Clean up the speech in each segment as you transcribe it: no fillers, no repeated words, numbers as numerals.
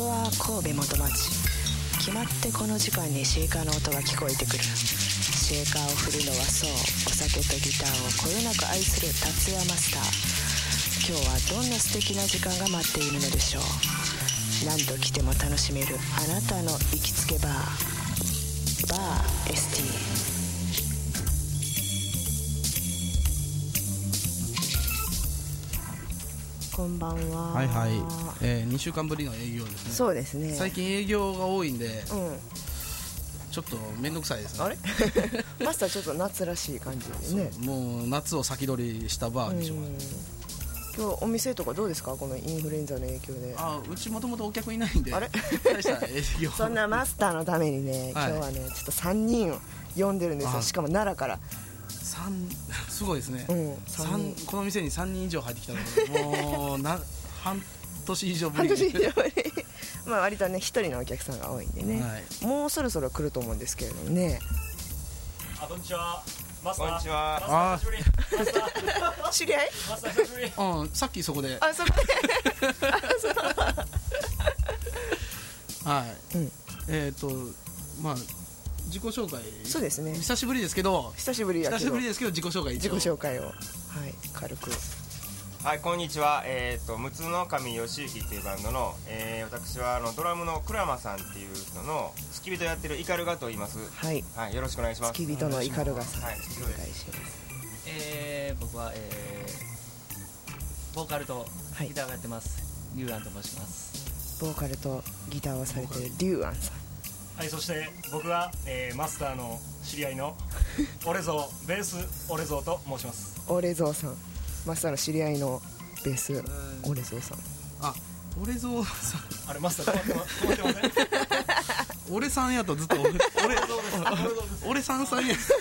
こは神戸元町。決まってこの時間にシェーカーの音が聞こえてくる。シェーカーを振るのはそう、お酒とギターをこよなく愛する達也マスター。今日はどんな素敵な時間が待っているのでしょう。何度来ても楽しめるあなたの行きつけバー、バー ST。こんばんは。 はいはい、2週間ぶりの営業ですね。 そうですね。 最近営業が多いんで、ちょっと面倒くさいですね。 あれマスターちょっと夏らしい感じでね。 もう夏を先取りしたバーにします。 今日お店とかどうですか、このインフルエンザの影響で。 うちもともとお客いないんで、 あれ大した営業そんなマスターのためにね、今日はねちょっと3人を呼んでるんですよ。しかも奈良からすごいですね、この店に3人以上入ってきたので、もう半年以上ぶりまあ割とね一人のお客さんが多いんでね、もうそろそろ来ると思うんですけれどもね。 こんにちはマスター。 こんにちは。 知り合い？ マスター久しぶり。 さっきそこで。 そこで。 はい。まあ自己紹介。 そうですね。 久しぶりですけど。 久しぶりですけど自己紹介を軽く。 はい、こんにちは。むつの神義行っていうバンドの、私はドラムの倉間さんっていう人の付き人やってるイカルガと言います。はい、よろしくお願いします。 付き人のイカルガさん、お願いします。 僕は、ボーカルとギターをやってます、リュウアンと申します。 ボーカルとギターをされてるリュウアンさん。 はい、そして僕は、マスターの知り合いのオレゾー、ベースオレゾーと申します。 オレゾーさん、マスターの知り合いのベースオレゾーさん。 オレゾーさん、 あれマスター止まってません？ 俺さんやとずっと俺さんや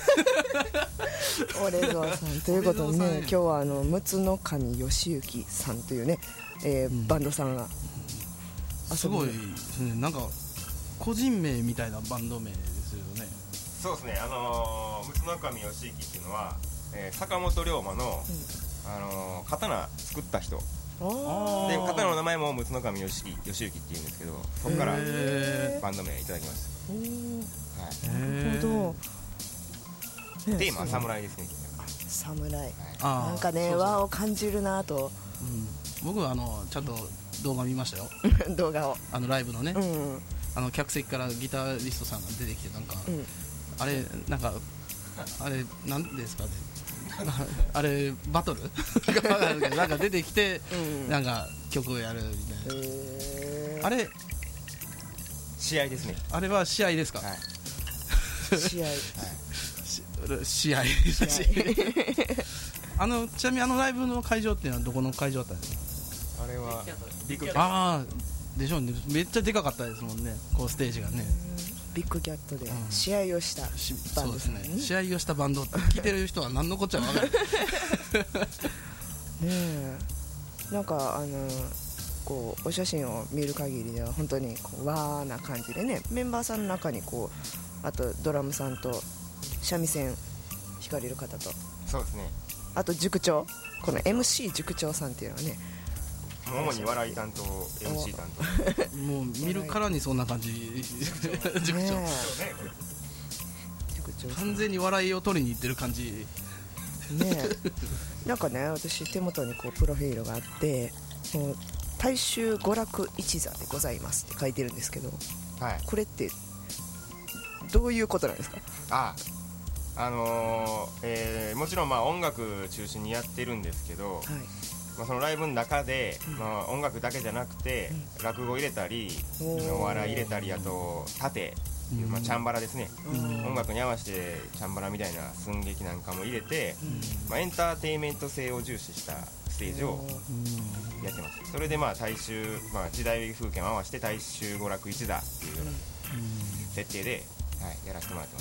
オレゾーさんということでね、今日はむつの神義行さんというね、バンドさんがすごいですね。なんか個人名みたいなバンド名ですよね。 そうですね。むつの神義行っていうのは、坂本龍馬の、刀作った人で、刀の名前もむつの神義行っていうんですけど、そこからバンド名いただきました。 なるほど。テーマは侍ですね。 侍、なんかね和を感じるなと。 僕はちゃんと動画見ましたよ。 動画をライブのね、客席からギタリストさんが出てきて、なんかあれなんですかね、あれバトルなんか出てきて、なんか曲をやるみたいな。あれ試合ですね。 あれは試合ですか？ 試合試合ちなみにライブの会場っていうのはどこの会場だったんですか？ あれはビッグキャットでしょうね。めっちゃでかかったですもんね、こうステージがね。 ビッグキャットで試合をしたバンドさん、 試合をしたバンドって聞いてる人は何のこっちゃ分からないね。なんかこうお写真を見る限りでは本当に和な感じでね、メンバーさんの中にあとドラムさんと三味線弾かれる方と、 そうですね、 あと塾長、この MC 塾長さんっていうのはね、 主に笑い担当、MC 担当もう見るからにそんな感じ塾長、完全に笑いを取りに行ってる感じね。なんかね、私手元にプロフィールがあって、大衆娯楽一座でございますって書いてるんですけど、これってどういうことなんですか？ もちろん音楽中心にやってるんですけど、そのライブの中で、音楽だけじゃなくて、落語入れたりお笑い入れたり、あと盾、チャンバラですね、音楽に合わせてチャンバラみたいな寸劇なんかも入れて、エンターテインメント性を重視したステージをやってます。それで大衆、時代風景を合わせて大衆娯楽一座っていうような設定で、やらせてもらってます。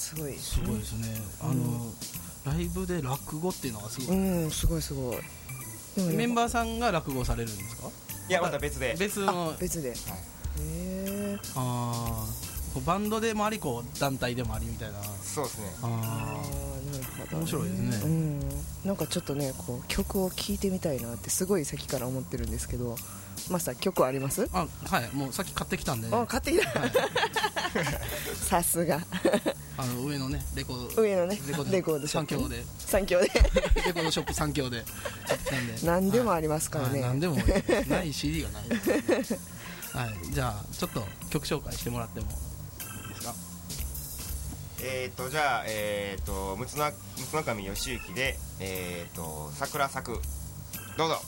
すごいですね。ライブで落語っていうのがすごい。 すごいすごい。 メンバーさんが落語されるんですか？ いや、また別で。 別で。 バンドでもあり、団体でもありみたいな。 そうですね。 なるほど。 面白いですね。 なんかちょっとね、曲を聴いてみたいなってすごい先から思ってるんですけど、 マスター曲あります？ はい、もうさっき買ってきたんで、ね、 買ってきた、はい、さすが上のねレコードショップ 3強でレコードショップ3強で買ってきたんで何でもありますからね、 何でもない CD がないはい、じゃあちょっと曲紹介してもらってもいいですか？ じゃあむつなかみよしゆきで桜咲く、どうぞ。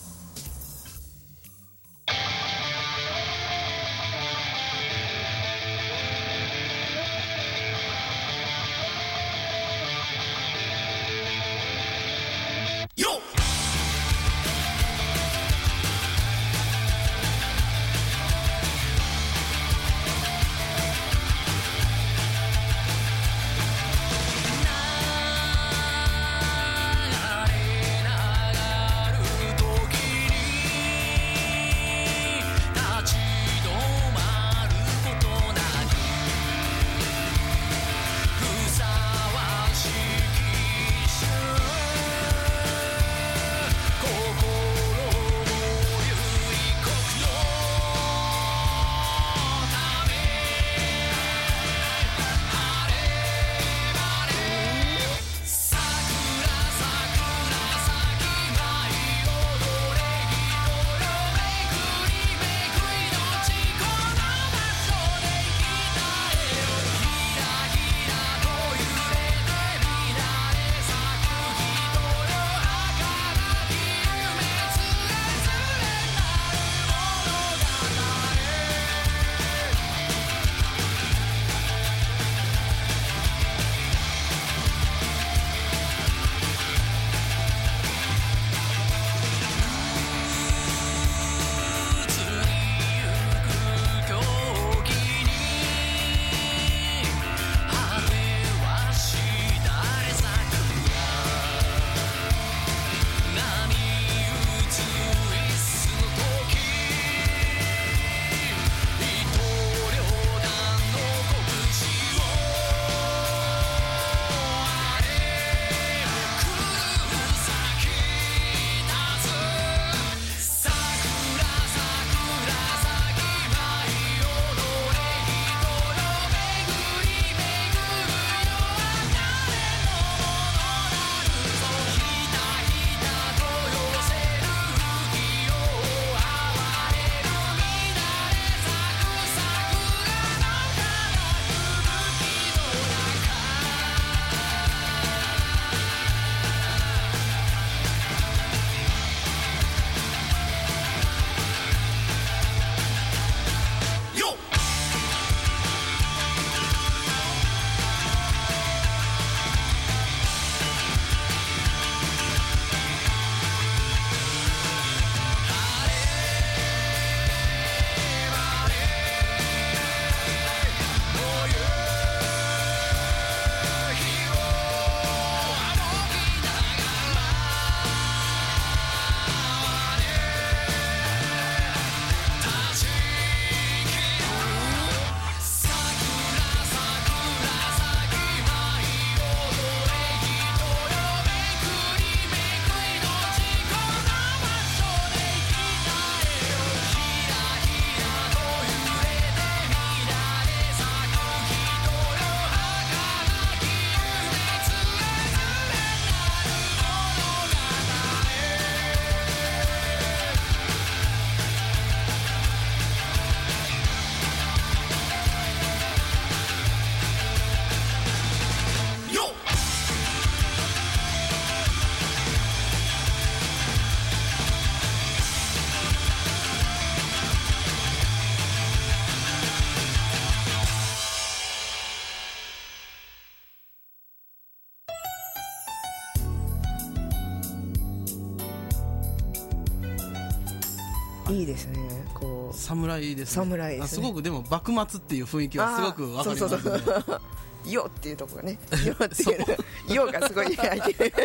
いいですね。こう侍ですね。 侍ですね。 すごくでも幕末っていう雰囲気はすごくわかりますね。 よっていうところがね、よっていうよがすごい入ってる。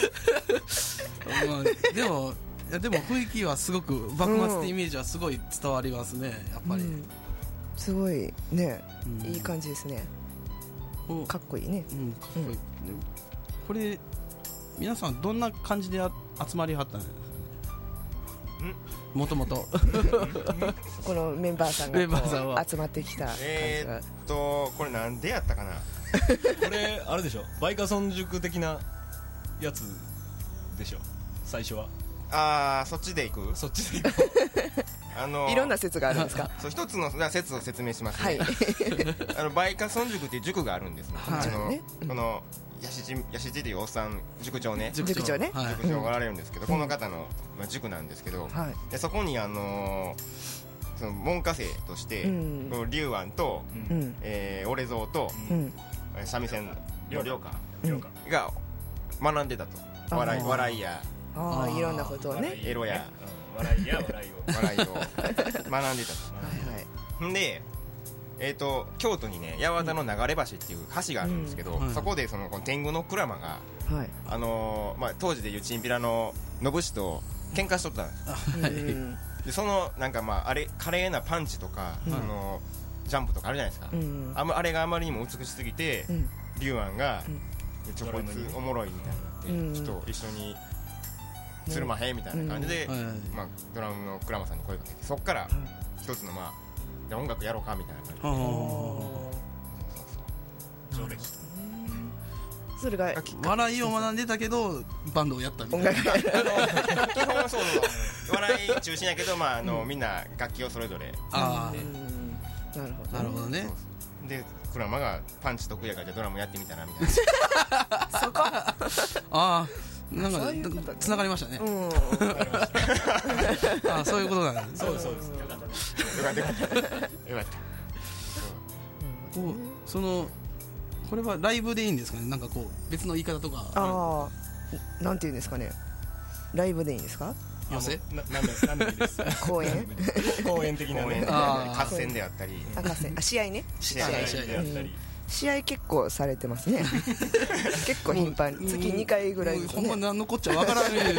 でも雰囲気はすごく幕末ってイメージはすごい伝わりますね。やっぱり、 すごいね、いい感じですね。かっこいいね。 かっこいい。これ皆さんどんな感じで集まりはったんですか？ もともとこのメンバーさんがメンバーさんは集まってきた感じがこれなんでやったかな。 これあれでしょ、バイカソン塾的なやつでしょ最初は。 そっちで行く。 そっちで行くいろんな説があるんですか。 そう一つの説を説明しますはいね。バイカソン塾っていう塾があるんですね。 はいこのヤシジというおっさん塾長ね、 塾長ねはい塾長がおられるんですけど、この方の塾なんですけど、 はいでそこにその門下生としてこの龍安と俺蔵と三味線の亮かが学んでたと。笑いやいろんなことをね。 エロや笑いを学んでたと。んで京都にね八幡の流れ橋っていう橋があるんですけど、そこでこの天狗の鞍馬が当時でいうチンピラの信氏と喧嘩しとったんです。でそのなんかあれ華麗なパンチとかジャンプとかあるじゃないですか。あれがあまりにも美しすぎて龍安がちょこいつおもろいみたいになってちょっと一緒につるまへんみたいな感じでドラムの鞍馬さんに声かけて、そっから一つのじゃあ音楽やろうかみたいな感じで。 それが笑いを学んでたけどバンドをやったみたいな。 音楽基本そう笑い中心やけどみんな楽器をそれぞれ。 なるほどね。 でクラマがパンチ得意やからじゃあドラムやってみたらみたいな。 そこなんかつながりましたね。そういうことなんです。 そうですよかったよかったこれはライブでいいんですかね。なんか別の言い方とかなんていうんですかね。ライブでいいんですか。 寄せなんでいいです公演公演的なね、 合戦であったり試合ね。 試合であったり、 試合結構されてますね。結構頻繁に月2回ぐらいですほんまね。 何のこっちゃわからんね。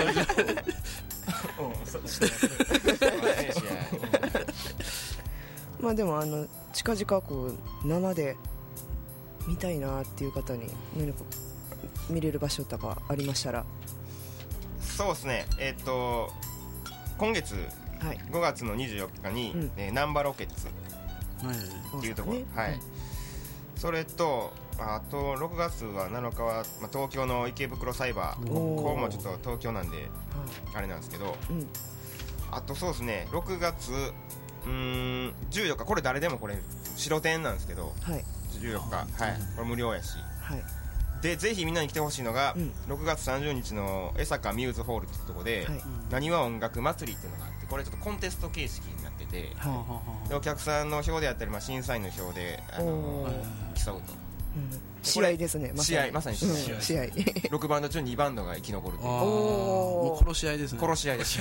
でも近々生で見たいなっていう方に何か見れる場所とかありましたら。 そうですね。今月5月の24日に難波ロケッツっていうところ、それとあと6月は7日は東京の池袋サイバー、ここもちょっと東京なんであれなんですけど、あとそうですね6月14日、これ誰でもこれ白天なんですけど、14日これ無料やし、でぜひみんなに来てほしいのが6月30日の江坂ミューズホールっていうところでなにわ音楽祭りっていうのがあって、これちょっとコンテスト形式になってて、でお客さんの票であったり審査員の票で競うと。 試合ですね。 まさに試合。6バンド中2バンドが生き残るという。 もう殺し合いですね。 殺し合いです。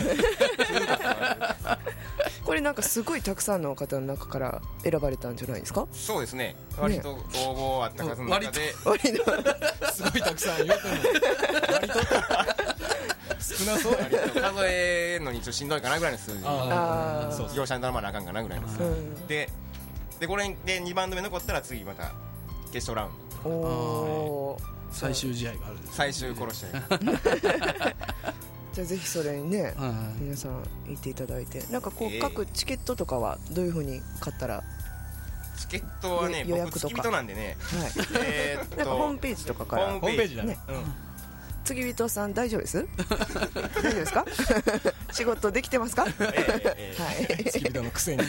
これなんかすごいたくさんの方の中から選ばれたんじゃないですか。 そうですね。割と応募あった数の中で割とすごいたくさん言うてるの割と少なそう。 数えるのにちょっとしんどいかなぐらいの数字。業者に頼まなあかんかなぐらいの数字でこれで2バンド目残ったら次また決勝ラウンド。 最終試合がある。 最終殺し合い。 じゃあぜひそれにね皆さん行っていただいて、なんか各チケットとかはどういう風に買ったら。 チケットはね、僕付き人なんでね、 なんかホームページとかから。 ホームページだね。 付き人さん大丈夫です？大丈夫ですか？仕事できてますか？ 付き人のくせに。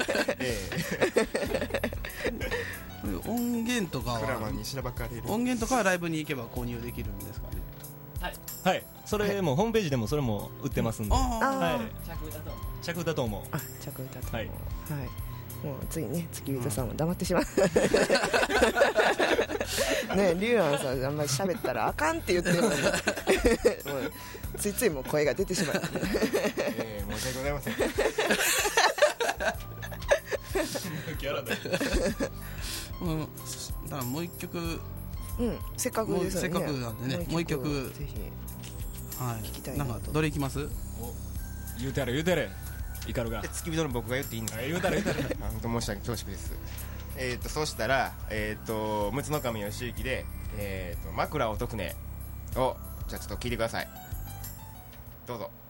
音源とかはライブに行けば購入できるんですかね。 はい、それもホームページでもそれも売ってますんで、着歌と思う。 着歌と思う。もうついね付き人さんも黙ってしまう。ね、龍安さんあんまり喋ったらあかんって言ってるのについついもう声が出てしまう。 申し訳ございません。 キャラだからもう一曲、 せっかくですよね。 せっかくなんでね、もう一曲ぜひ聞きたいなんかどれいきます？ 言うてやれイカルが付き人の僕が言っていいんですか？ 言うたら本当申し訳恐縮です。そうしたら陸奥の神義行で枕を解くねをじゃあちょっと聞いてください。どうぞ。